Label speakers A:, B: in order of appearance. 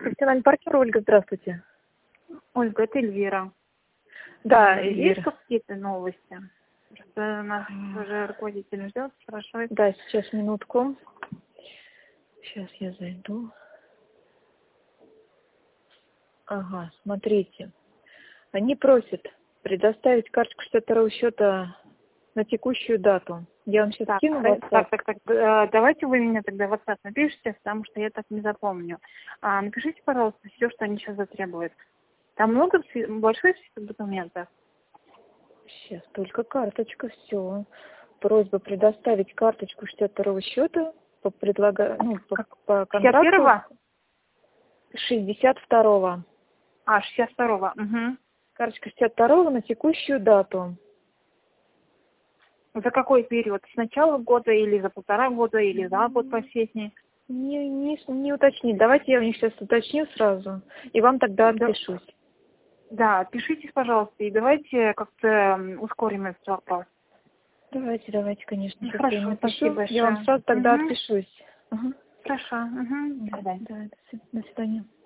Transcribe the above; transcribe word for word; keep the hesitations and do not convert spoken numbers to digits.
A: Профессиональный партнер, Ольга, здравствуйте.
B: Ольга, это Эльвира.
A: Да,
B: Есть
A: Эльвира.
B: какие-то новости? Просто нас уже руководитель ждет, спрашивает.
A: Да, сейчас, минутку. Сейчас я зайду. Ага, смотрите. Они просят предоставить карточку штатного счета на текущую дату. Я вам сейчас
B: Так,
A: скину в
B: так,
A: WhatsApp.
B: так, так, так, э, давайте вы мне тогда в WhatsApp напишите, потому что я так не запомню. А, напишите, пожалуйста, все, что они сейчас затребуют. Там много, спи- большой список документов?
A: Сейчас, только карточка, все. Просьба предоставить карточку штатного счета по предлагаю, ну, по, по
B: шестьдесят первого?
A: контракту шестьдесят второго.
B: А, шестьдесят второго. Угу.
A: Карточка шестьдесят второго на текущую дату.
B: За какой период? С начала года или за полтора года, или за год последний?
A: Не, не, не уточнить. Давайте я у них сейчас уточню сразу, и вам тогда
B: Да.
A: отпишусь.
B: Да, пишите, пожалуйста, и давайте как-то м, ускорим этот вопрос.
A: Давайте, давайте, конечно.
B: Ну,
A: Сейчас
B: хорошо,
A: я им напишу.
B: спасибо большое.
A: Я вам сразу тогда
B: Угу.
A: отпишусь. Ага.
B: Хорошо, угу.
A: Да, да, до свидания.